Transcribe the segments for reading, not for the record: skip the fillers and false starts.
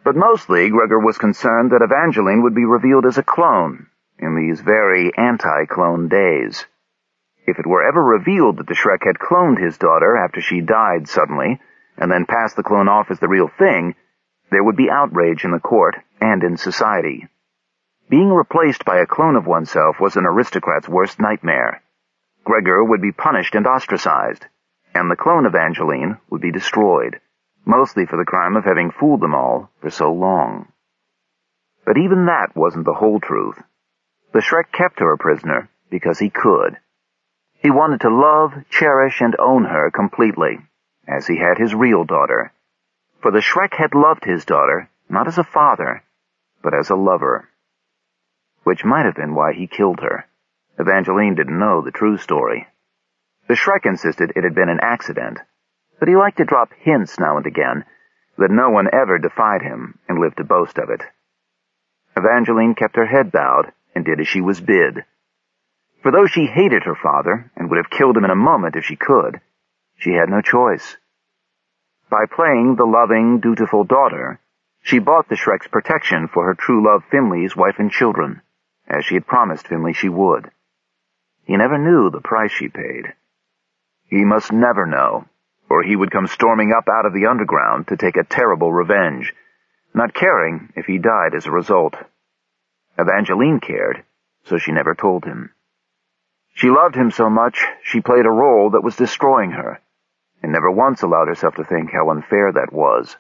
But mostly, Gregor was concerned that Evangeline would be revealed as a clone in these very anti-clone days. If it were ever revealed that the Shrek had cloned his daughter after she died suddenly, and then passed the clone off as the real thing, there would be outrage in the court and in society. Being replaced by a clone of oneself was an aristocrat's worst nightmare. Gregor would be punished and ostracized, and the clone Evangeline would be destroyed, mostly for the crime of having fooled them all for so long. But even that wasn't the whole truth. The Shrek kept her a prisoner because he could. He wanted to love, cherish, and own her completely, as he had his real daughter. For the Shrek had loved his daughter, not as a father, but as a lover. Which might have been why he killed her. Evangeline didn't know the true story. The Shrek insisted it had been an accident, but he liked to drop hints now and again that no one ever defied him and lived to boast of it. Evangeline kept her head bowed and did as she was bid. For though she hated her father and would have killed him in a moment if she could, she had no choice. By playing the loving, dutiful daughter, she bought the Shrek's protection for her true love Finley's wife and children, as she had promised Finley she would. He never knew the price she paid. He must never know, or he would come storming up out of the underground to take a terrible revenge, not caring if he died as a result. Evangeline cared, so she never told him. She loved him so much she played a role that was destroying her, and never once allowed herself to think how unfair that was.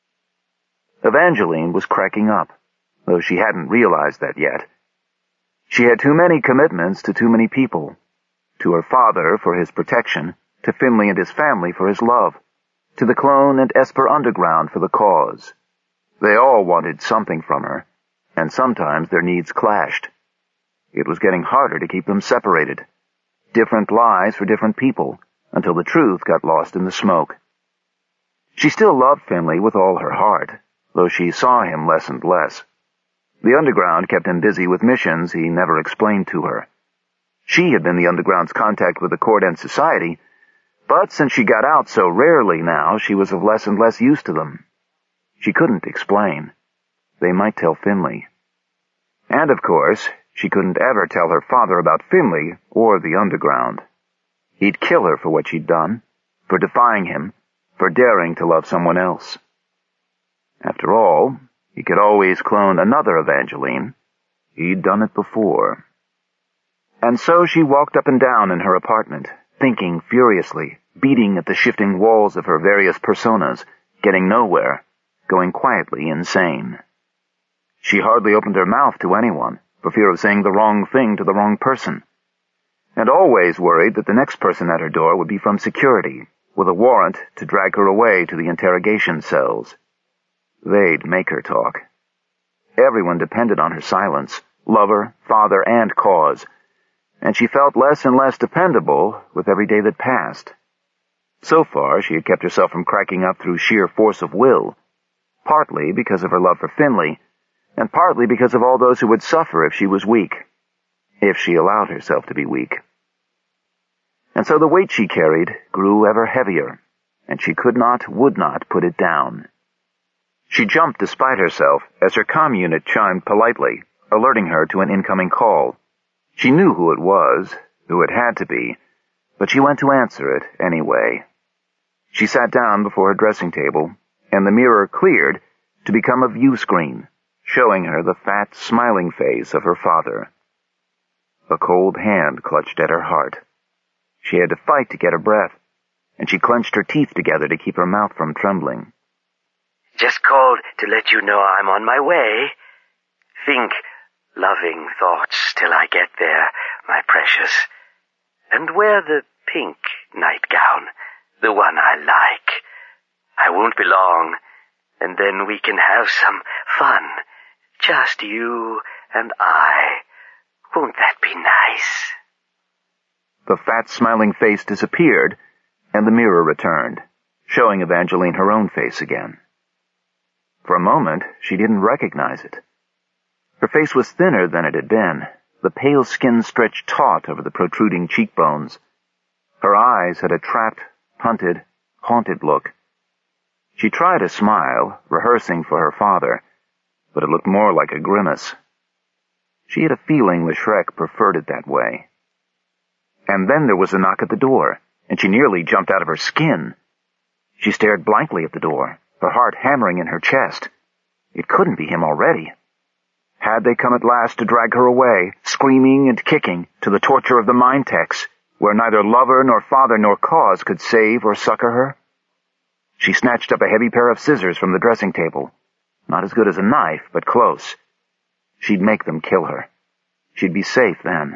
Evangeline was cracking up, though she hadn't realized that yet. She had too many commitments to too many people. To her father for his protection, to Finley and his family for his love, to the clone and Esper Underground for the cause. They all wanted something from her, and sometimes their needs clashed. It was getting harder to keep them separated. Different lies for different people, until the truth got lost in the smoke. She still loved Finley with all her heart, though she saw him less and less. The Underground kept him busy with missions he never explained to her. She had been the Underground's contact with the court and society, but since she got out so rarely now, she was of less and less use to them. She couldn't explain. They might tell Finley. And, of course, she couldn't ever tell her father about Finley or the Underground. He'd kill her for what she'd done, for defying him, for daring to love someone else. After all, he could always clone another Evangeline. He'd done it before. And so she walked up and down in her apartment, thinking furiously, beating at the shifting walls of her various personas, getting nowhere, going quietly insane. She hardly opened her mouth to anyone, for fear of saying the wrong thing to the wrong person, and always worried that the next person at her door would be from security, with a warrant to drag her away to the interrogation cells. They'd make her talk. Everyone depended on her silence, lover, father, and cause, and she felt less and less dependable with every day that passed. So far, she had kept herself from cracking up through sheer force of will, partly because of her love for Finley, and partly because of all those who would suffer if she was weak, if she allowed herself to be weak. And so the weight she carried grew ever heavier, and she could not, would not put it down. She jumped despite herself as her comm unit chimed politely, alerting her to an incoming call. She knew who it was, who it had to be, but she went to answer it anyway. She sat down before her dressing table, and the mirror cleared to become a view screen, showing her the fat, smiling face of her father. A cold hand clutched at her heart. She had to fight to get her breath, and she clenched her teeth together to keep her mouth from trembling. Just called to let you know I'm on my way. Think loving thoughts till I get there, my precious. And wear the pink nightgown, the one I like. I won't be long, and then we can have some fun. Just you and I. Won't that be nice? The fat, smiling face disappeared, and the mirror returned, showing Evangeline her own face again. For a moment, she didn't recognize it. Her face was thinner than it had been, the pale skin stretched taut over the protruding cheekbones. Her eyes had a trapped, hunted, haunted look. She tried a smile, rehearsing for her father, but it looked more like a grimace. She had a feeling the Shrek preferred it that way. And then there was a knock at the door, and she nearly jumped out of her skin. She stared blankly at the door, her heart hammering in her chest. It couldn't be him already. Had they come at last to drag her away, screaming and kicking, to the torture of the Mine-Techs, where neither lover nor father nor cause could save or succor her? She snatched up a heavy pair of scissors from the dressing table. Not as good as a knife, but close. She'd make them kill her. She'd be safe then.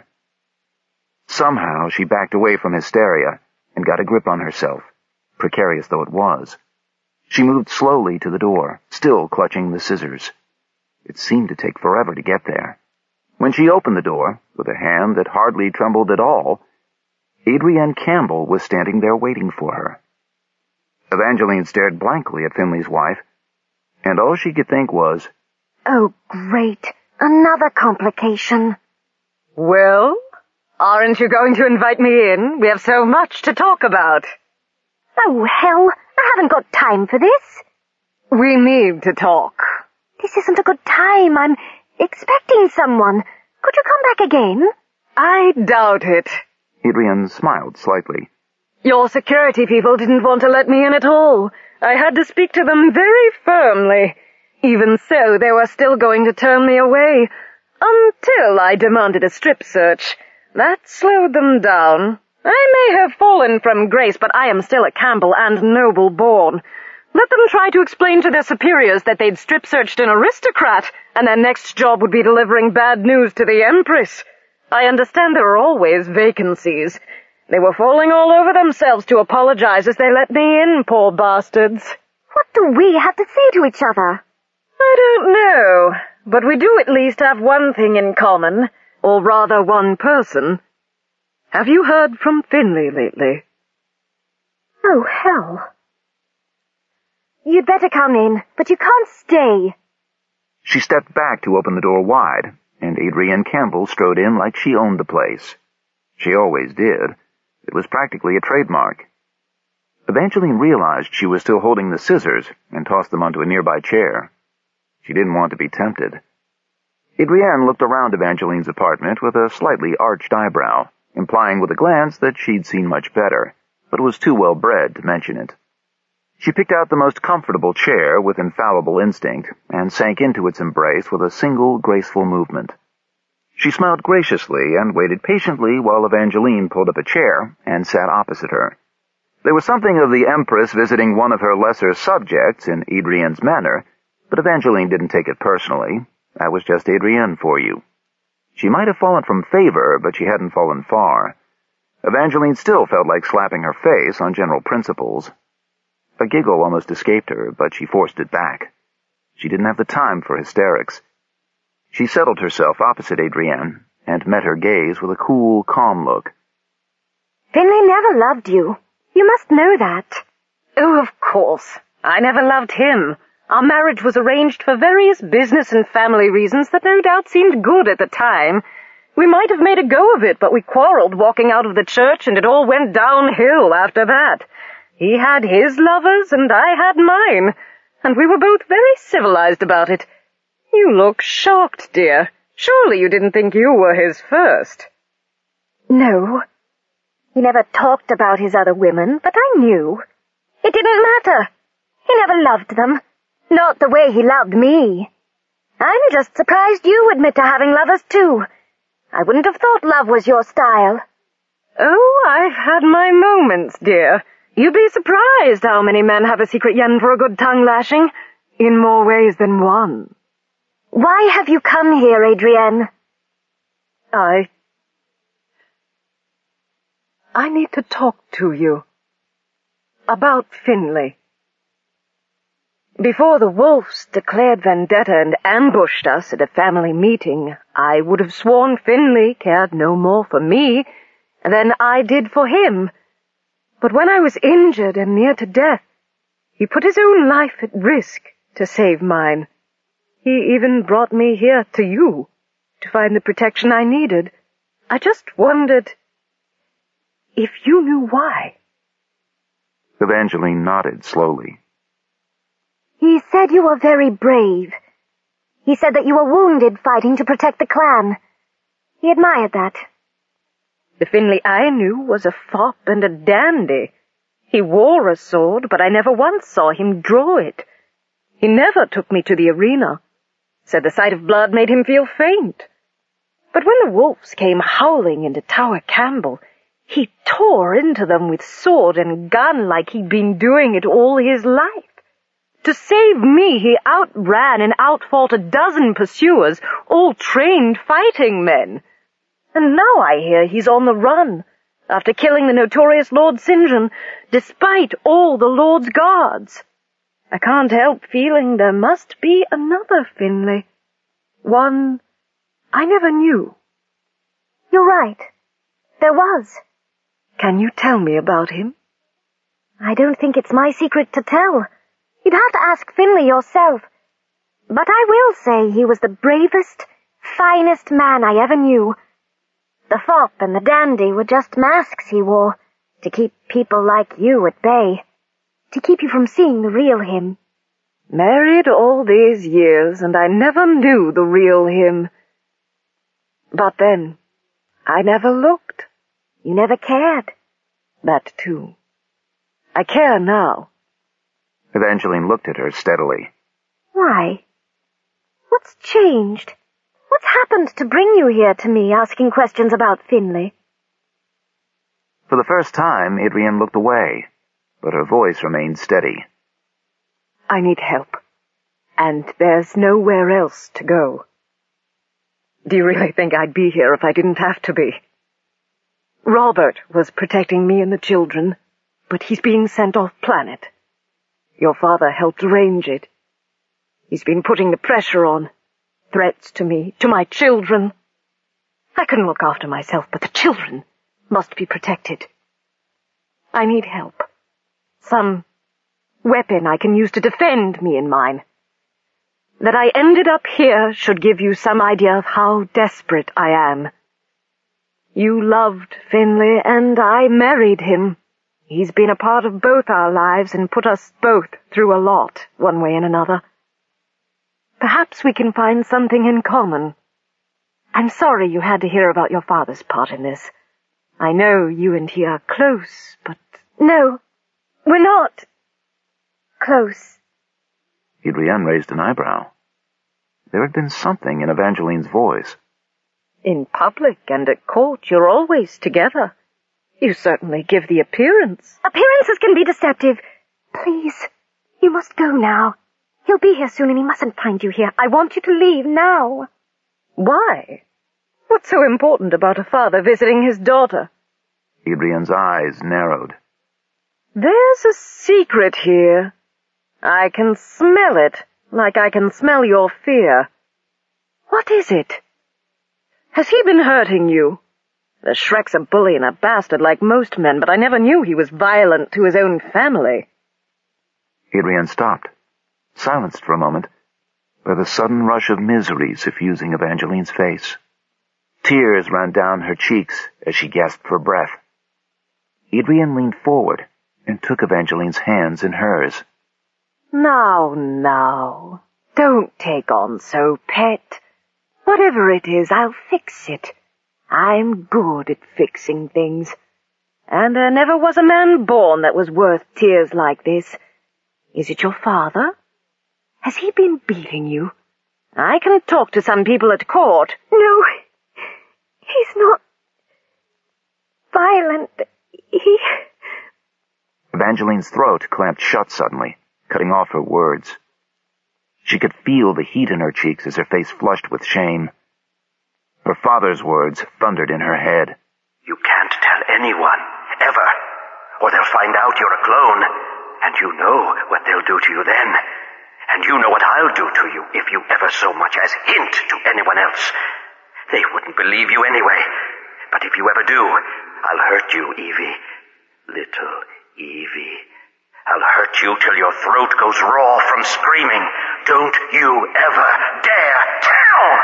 Somehow she backed away from hysteria and got a grip on herself, precarious though it was. She moved slowly to the door, still clutching the scissors. It seemed to take forever to get there. When she opened the door, with a hand that hardly trembled at all, Adrienne Campbell was standing there waiting for her. Evangeline stared blankly at Finley's wife, and all she could think was, "Oh, great. Another complication." "Well, aren't you going to invite me in? We have so much to talk about." "Oh, hell. I haven't got time for this." "We need to talk." "This isn't a good time. I'm expecting someone. Could you come back again?" "I doubt it." Adrienne smiled slightly. "Your security people didn't want to let me in at all. I had to speak to them very firmly. Even so, they were still going to turn me away, until I demanded a strip search. That slowed them down. I may have fallen from grace, but I am still a Campbell and noble born. Let them try to explain to their superiors that they'd strip-searched an aristocrat, and their next job would be delivering bad news to the Empress. I understand there are always vacancies. They were falling all over themselves to apologize as they let me in, poor bastards." "What do we have to say to each other?" "I don't know, but we do at least have one thing in common, or rather one person. Have you heard from Finley lately?" "Oh, hell." "You'd better come in, but you can't stay." She stepped back to open the door wide, and Adrienne Campbell strode in like she owned the place. She always did. It was practically a trademark. Evangeline realized she was still holding the scissors and tossed them onto a nearby chair. She didn't want to be tempted. Adrienne looked around Evangeline's apartment with a slightly arched eyebrow, implying with a glance that she'd seen much better, but was too well bred to mention it. She picked out the most comfortable chair with infallible instinct and sank into its embrace with a single graceful movement. She smiled graciously and waited patiently while Evangeline pulled up a chair and sat opposite her. There was something of the Empress visiting one of her lesser subjects in Adrienne's manner, but Evangeline didn't take it personally. That was just Adrienne for you. She might have fallen from favor, but she hadn't fallen far. Evangeline still felt like slapping her face on general principles. A giggle almost escaped her, but she forced it back. She didn't have the time for hysterics. She settled herself opposite Adrienne and met her gaze with a cool, calm look. "Finley never loved you. You must know that." "Oh, of course. I never loved him. Our marriage was arranged for various business and family reasons that no doubt seemed good at the time. We might have made a go of it, but we quarreled walking out of the church, and it all went downhill after that. He had his lovers, and I had mine, and we were both very civilized about it. You look shocked, dear. Surely you didn't think you were his first." "No. He never talked about his other women, but I knew. It didn't matter. He never loved them. Not the way he loved me. I'm just surprised you admit to having lovers, too. I wouldn't have thought love was your style." "Oh, I've had my moments, dear. You'd be surprised how many men have a secret yen for a good tongue-lashing, in more ways than one." "Why have you come here, Adrienne?" I need to talk to you. About Finley. Before the wolves declared vendetta and ambushed us at a family meeting, I would have sworn Finley cared no more for me than I did for him. But when I was injured and near to death, he put his own life at risk to save mine. He even brought me here to you to find the protection I needed. I just wondered if you knew why." Evangeline nodded slowly. He said you were very brave. He said that you were wounded fighting to protect the clan. He admired that. The Finley I knew was a fop and a dandy. He wore a sword, but I never once saw him draw it. He never took me to the arena. Said the sight of blood made him feel faint. But when the wolves came howling into Tower Campbell, he tore into them with sword and gun like he'd been doing it all his life. To save me, he outran and outfought a dozen pursuers, all trained fighting men. And now I hear he's on the run, after killing the notorious Lord St. John, despite all the Lord's guards. I can't help feeling there must be another Finley. One I never knew. You're right. There was. Can you tell me about him? I don't think it's my secret to tell. You'd have to ask Finley yourself. But I will say he was the bravest, finest man I ever knew. The fop and the dandy were just masks he wore, to keep people like you at bay, to keep you from seeing the real him. Married all these years, and I never knew the real him. But then, I never looked. You never cared. That too. I care now. Evangeline looked at her steadily. Why? What's changed? What's happened to bring you here to me asking questions about Finley? For the first time, Adrian looked away, but her voice remained steady. I need help, and there's nowhere else to go. Do you really think I'd be here if I didn't have to be? Robert was protecting me and the children, but he's being sent off planet. Your father helped arrange it. He's been putting the pressure on. Threats to me, to my children. I couldn't look after myself, but the children must be protected. I need help. Some weapon I can use to defend me and mine. That I ended up here should give you some idea of how desperate I am. You loved Finley, and I married him. He's been a part of both our lives and put us both through a lot, one way and another. Perhaps we can find something in common. I'm sorry you had to hear about your father's part in this. I know you and he are close, but... No, we're not close. Adrian raised an eyebrow. There had been something in Evangeline's voice. In public and at court, you're always together. You certainly give the appearance. Appearances can be deceptive. Please, you must go now. He'll be here soon and he mustn't find you here. I want you to leave now. Why? What's so important about a father visiting his daughter? Adrian's eyes narrowed. There's a secret here. I can smell it, like I can smell your fear. What is it? Has he been hurting you? The Shrek's a bully and a bastard like most men, but I never knew he was violent to his own family. Adrian stopped, silenced for a moment, by the sudden rush of misery suffusing Evangeline's face. Tears ran down her cheeks as she gasped for breath. Adrian leaned forward and took Evangeline's hands in hers. Now, don't take on so, pet. Whatever it is, I'll fix it. I'm good at fixing things. And there never was a man born that was worth tears like this. Is it your father? Has he been beating you? I can talk to some people at court. No, he's not violent. Evangeline's throat clamped shut suddenly, cutting off her words. She could feel the heat in her cheeks as her face flushed with shame. Her father's words thundered in her head. You can't tell anyone, ever, or they'll find out you're a clone, and you know what they'll do to you then. And you know what I'll do to you if you ever so much as hint to anyone else. They wouldn't believe you anyway, but if you ever do, I'll hurt you, Evie. Little Evie. I'll hurt you till your throat goes raw from screaming. Don't you ever dare tell!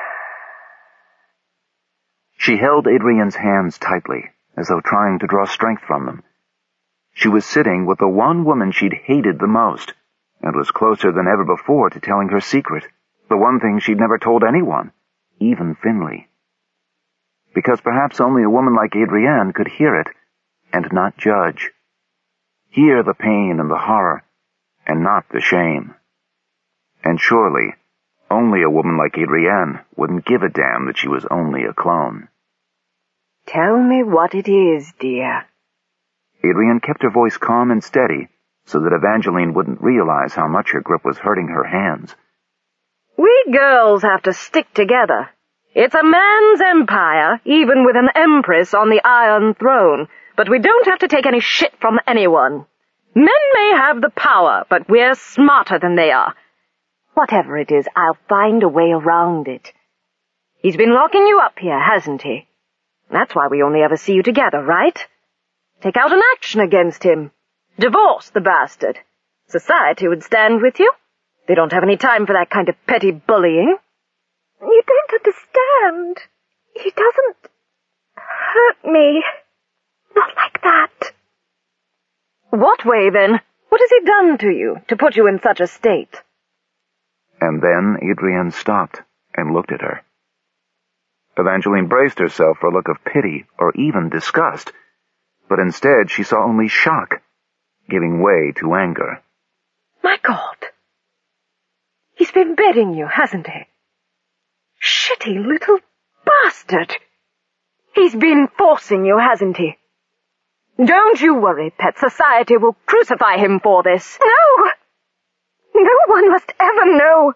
She held Adrian's hands tightly, as though trying to draw strength from them. She was sitting with the one woman she'd hated the most, and was closer than ever before to telling her secret, the one thing she'd never told anyone, even Finley. Because perhaps only a woman like Adrienne could hear it and not judge. Hear the pain and the horror, and not the shame. And surely, only a woman like Adrienne wouldn't give a damn that she was only a clone. Tell me what it is, dear. Adrienne kept her voice calm and steady so that Evangeline wouldn't realize how much her grip was hurting her hands. We girls have to stick together. It's a man's empire, even with an empress on the Iron Throne, but we don't have to take any shit from anyone. Men may have the power, but we're smarter than they are. Whatever it is, I'll find a way around it. He's been locking you up here, hasn't he? That's why we only ever see you together, right? Take out an action against him. Divorce the bastard. Society would stand with you. They don't have any time for that kind of petty bullying. You don't understand. He doesn't hurt me. Not like that. What way, then? What has he done to you, to put you in such a state? And then Adrienne stopped and looked at her. Evangeline braced herself for a look of pity or even disgust, but instead she saw only shock, giving way to anger. My God! He's been bedding you, hasn't he? Shitty little bastard! He's been forcing you, hasn't he? Don't you worry, pet. Society will crucify him for this. No! No one must ever know.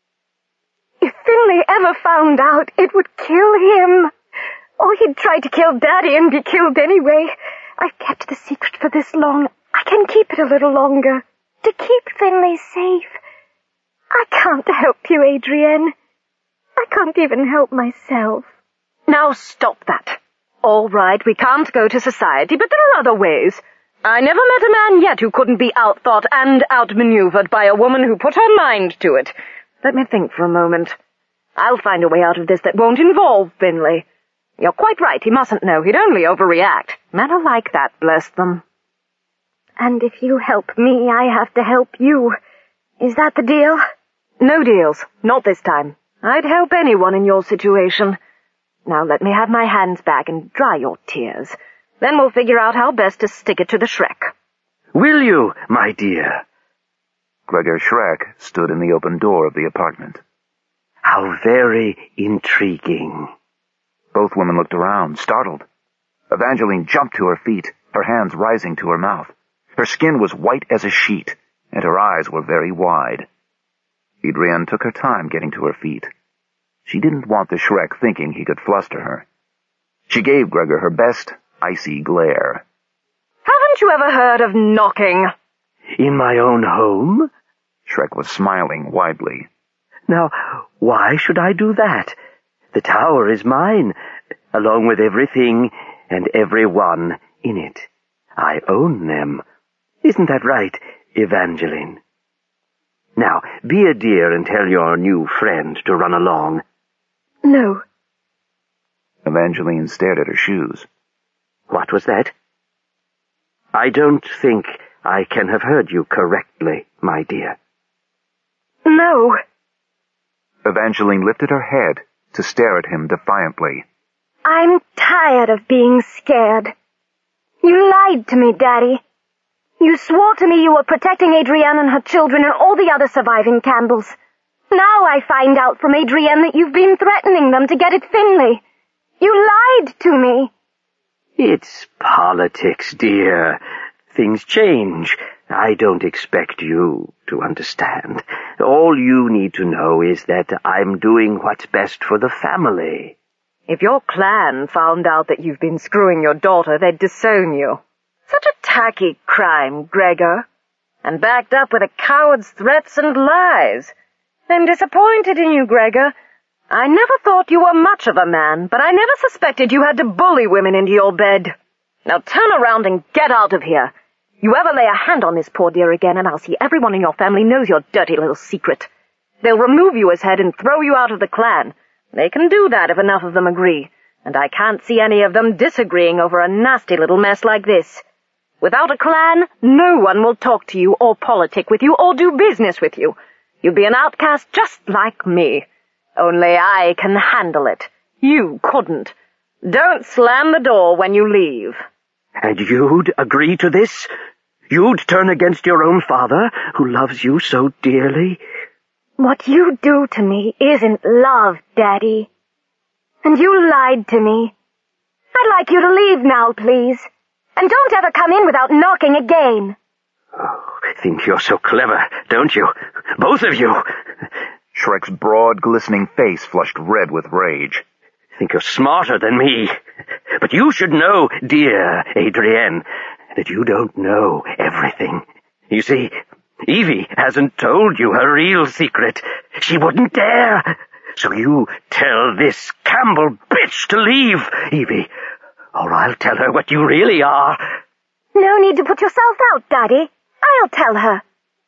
If Finley ever found out, it would kill him. Or he'd try to kill Daddy and be killed anyway. I've kept the secret for this long. I can keep it a little longer. To keep Finley safe. I can't help you, Adrienne. I can't even help myself. Now stop that. All right, we can't go to society, but there are other ways. I never met a man yet who couldn't be outthought and outmaneuvered by a woman who put her mind to it. Let me think for a moment. I'll find a way out of this that won't involve Finley. You're quite right, he mustn't know. He'd only overreact. Men are like that, bless them. And if you help me, I have to help you. Is that the deal? No deals. Not this time. I'd help anyone in your situation. Now let me have my hands back and dry your tears. Then we'll figure out how best to stick it to the Shrek. Will you, my dear? Gregor Shrek stood in the open door of the apartment. How very intriguing. Both women looked around, startled. Evangeline jumped to her feet, her hands rising to her mouth. Her skin was white as a sheet, and her eyes were very wide. Adrienne took her time getting to her feet. She didn't want the Shrek thinking he could fluster her. She gave Gregor her best icy glare. Haven't you ever heard of knocking? In my own home? Shrek was smiling widely. Now, why should I do that? The tower is mine, along with everything and everyone in it. I own them. Isn't that right, Evangeline? Now, be a dear and tell your new friend to run along. No. Evangeline stared at her shoes. What was that? I don't think I can have heard you correctly, my dear. No. Evangeline lifted her head to stare at him defiantly. I'm tired of being scared. You lied to me, Daddy. You swore to me you were protecting Adrienne and her children and all the other surviving Campbells. Now I find out from Adrienne that you've been threatening them to get at Finley. You lied to me. It's politics, dear. Things change. I don't expect you to understand. All you need to know is that I'm doing what's best for the family. If your clan found out that you've been screwing your daughter, they'd disown you. Such a tacky crime, Gregor. And backed up with a coward's threats and lies. I'm disappointed in you, Gregor. I never thought you were much of a man, but I never suspected you had to bully women into your bed. Now turn around and get out of here. You ever lay a hand on this poor dear again, and I'll see everyone in your family knows your dirty little secret. They'll remove you as head and throw you out of the clan. They can do that if enough of them agree, and I can't see any of them disagreeing over a nasty little mess like this. Without a clan, no one will talk to you or politic with you or do business with you. You'd be an outcast just like me. Only I can handle it. You couldn't. Don't slam the door when you leave. And you'd agree to this? You'd turn against your own father, who loves you so dearly? What you do to me isn't love, Daddy. And you lied to me. I'd like you to leave now, please. And don't ever come in without knocking again. Oh, think you're so clever, don't you? Both of you. Shrek's broad, glistening face flushed red with rage. Think you're smarter than me. But you should know, dear Adrienne, that you don't know everything. You see, Evie hasn't told you her real secret. She wouldn't dare. So you tell this Campbell bitch to leave, Evie, or I'll tell her what you really are. No need to put yourself out, Daddy. I'll tell her.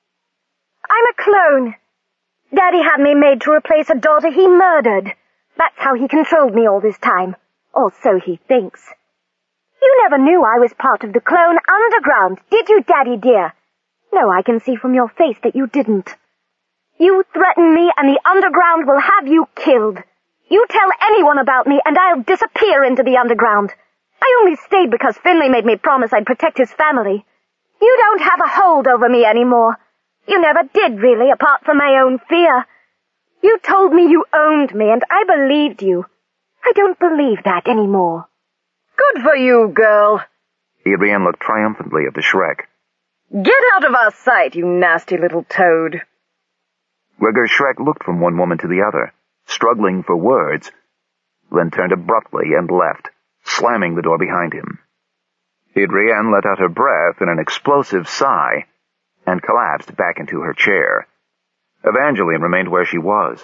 I'm a clone. Daddy had me made to replace a daughter he murdered. That's how he controlled me all this time. Or so he thinks. You never knew I was part of the Clone Underground, did you, Daddy dear? No, I can see from your face that you didn't. You threaten me and the Underground will have you killed. You tell anyone about me and I'll disappear into the Underground. I only stayed because Finley made me promise I'd protect his family. You don't have a hold over me anymore. You never did, really, apart from my own fear. You told me you owned me, and I believed you. I don't believe that anymore. Good for you, girl. Adrienne looked triumphantly at the Shrek. Get out of our sight, you nasty little toad. Gregor Shrek looked from one woman to the other, struggling for words, then turned abruptly and left, slamming the door behind him. Adrienne let out her breath in an explosive sigh and collapsed back into her chair. Evangeline remained where she was.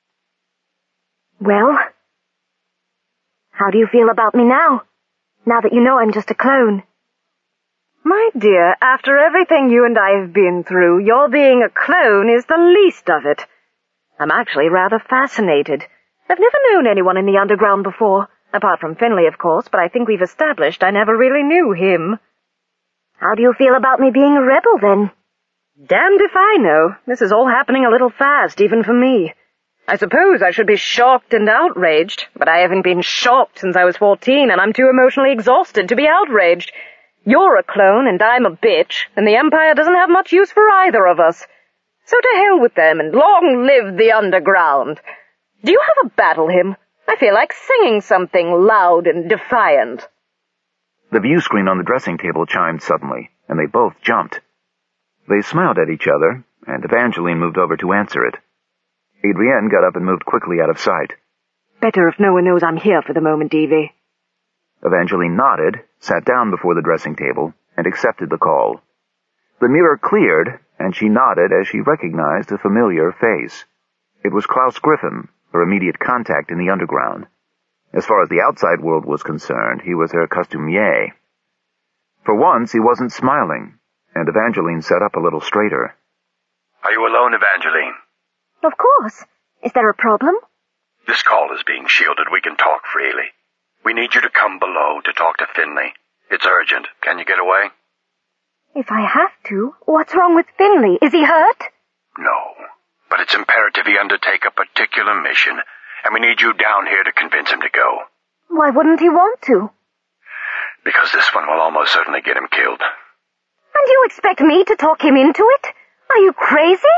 Well, how do you feel about me now that you know I'm just a clone? My dear, after everything you and I have been through, your being a clone is the least of it. I'm actually rather fascinated. I've never known anyone in the Underground before, apart from Finley, of course, but I think we've established I never really knew him. How do you feel about me being a rebel, then? Damned if I know. This is all happening a little fast, even for me. I suppose I should be shocked and outraged, but I haven't been shocked since I was 14, and I'm too emotionally exhausted to be outraged. You're a clone, and I'm a bitch, and the Empire doesn't have much use for either of us. So to hell with them, and long live the Underground. Do you have a battle hymn? I feel like singing something loud and defiant. The view screen on the dressing table chimed suddenly, and they both jumped. They smiled at each other, and Evangeline moved over to answer it. Adrienne got up and moved quickly out of sight. Better if no one knows I'm here for the moment, Evie. Evangeline nodded, sat down before the dressing table, and accepted the call. The mirror cleared, and she nodded as she recognized a familiar face. It was Klaus Griffin, her immediate contact in the Underground. As far as the outside world was concerned, he was her costumier. For once, he wasn't smiling, and Evangeline sat up a little straighter. Are you alone, Evangeline? Of course. Is there a problem? This call is being shielded. We can talk freely. We need you to come below to talk to Finley. It's urgent. Can you get away? If I have to, what's wrong with Finley? Is he hurt? No, but it's imperative he undertake a particular mission, and we need you down here to convince him to go. Why wouldn't he want to? Because this one will almost certainly get him killed. And you expect me to talk him into it? Are you crazy?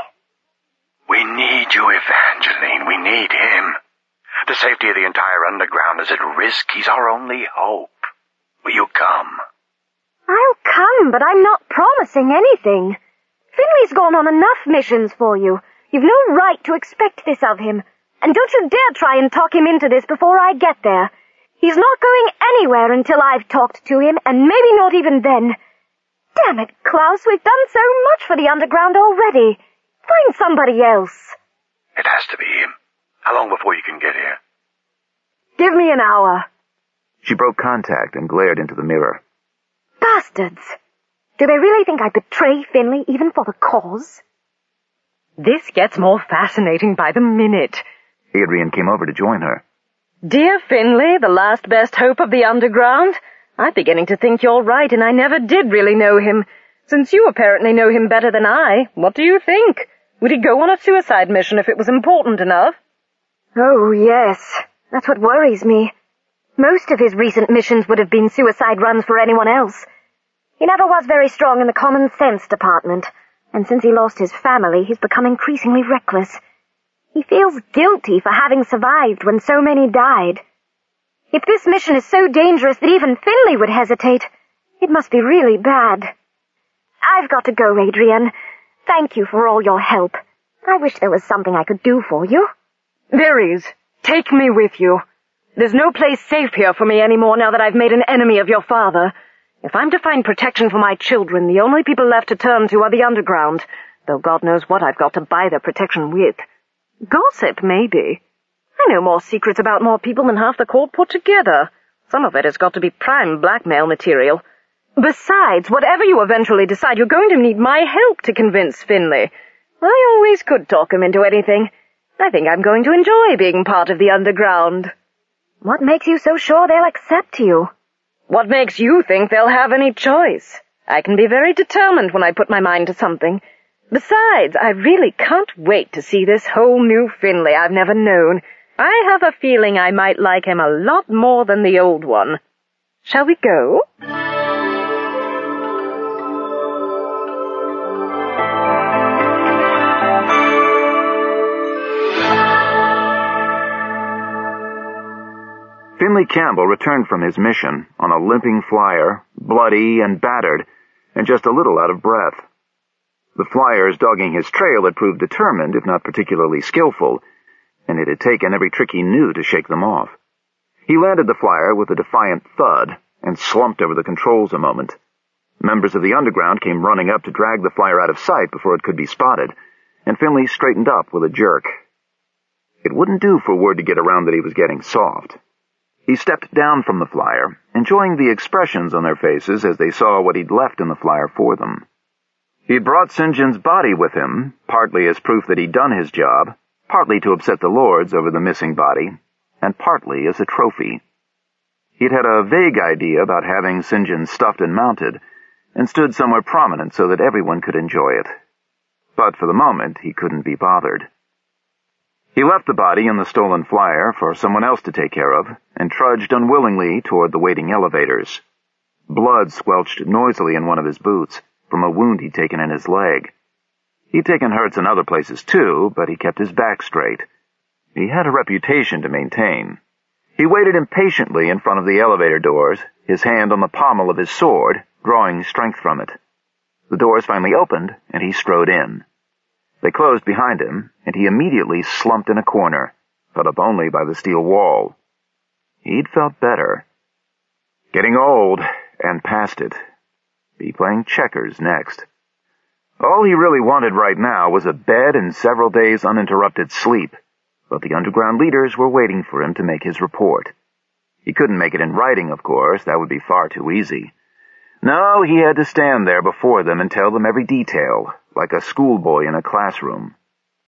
We need you, Evangeline. We need him. The safety of the entire Underground is at risk. He's our only hope. Will you come? I'll come, but I'm not promising anything. Finley's gone on enough missions for you. You've no right to expect this of him. And don't you dare try and talk him into this before I get there. He's not going anywhere until I've talked to him, and maybe not even then. Damn it, Klaus, we've done so much for the Underground already. Find somebody else. It has to be him. How long before you can get here? Give me an hour. She broke contact and glared into the mirror. Bastards! Do they really think I'd betray Finley even for the cause? This gets more fascinating by the minute. Adrienne came over to join her. Dear Finley, the last best hope of the Underground, I'm beginning to think you're right, and I never did really know him. Since you apparently know him better than I, what do you think? Would he go on a suicide mission if it was important enough? Oh, yes. That's what worries me. Most of his recent missions would have been suicide runs for anyone else. He never was very strong in the common sense department, and since he lost his family, he's become increasingly reckless. He feels guilty for having survived when so many died. If this mission is so dangerous that even Finley would hesitate, it must be really bad. I've got to go, Adrian. Thank you for all your help. I wish there was something I could do for you. There is. Take me with you. There's no place safe here for me anymore now that I've made an enemy of your father. If I'm to find protection for my children, the only people left to turn to are the underground, though God knows what I've got to buy their protection with. Gossip, maybe. I know more secrets about more people than half the court put together. Some of it has got to be prime blackmail material. Besides, whatever you eventually decide, you're going to need my help to convince Finley. I always could talk him into anything. I think I'm going to enjoy being part of the underground. What makes you so sure they'll accept you? What makes you think they'll have any choice? I can be very determined when I put my mind to something. Besides, I really can't wait to see this whole new Finley I've never known. I have a feeling I might like him a lot more than the old one. Shall we go? Finley Campbell returned from his mission on a limping flyer, bloody and battered, and just a little out of breath. The flyers dogging his trail had proved determined, if not particularly skillful, and it had taken every trick he knew to shake them off. He landed the flyer with a defiant thud and slumped over the controls a moment. Members of the underground came running up to drag the flyer out of sight before it could be spotted, and Finley straightened up with a jerk. It wouldn't do for word to get around that he was getting soft. He stepped down from the flyer, enjoying the expressions on their faces as they saw what he'd left in the flyer for them. He'd brought St. John's body with him, partly as proof that he'd done his job, partly to upset the lords over the missing body, and partly as a trophy. He'd had a vague idea about having St. John stuffed and mounted, and stood somewhere prominent so that everyone could enjoy it. But for the moment, he couldn't be bothered. He left the body in the stolen flyer for someone else to take care of, and trudged unwillingly toward the waiting elevators. Blood squelched noisily in one of his boots, from a wound he'd taken in his leg. He'd taken hurts in other places too, but he kept his back straight. He had a reputation to maintain. He waited impatiently in front of the elevator doors, his hand on the pommel of his sword, drawing strength from it. The doors finally opened, and he strode in. They closed behind him, and he immediately slumped in a corner, held up only by the steel wall. He'd felt better. Getting old, and past it. Be playing checkers next. All he really wanted right now was a bed and several days' uninterrupted sleep, but the underground leaders were waiting for him to make his report. He couldn't make it in writing, of course. That would be far too easy. No, he had to stand there before them and tell them every detail, like a schoolboy in a classroom.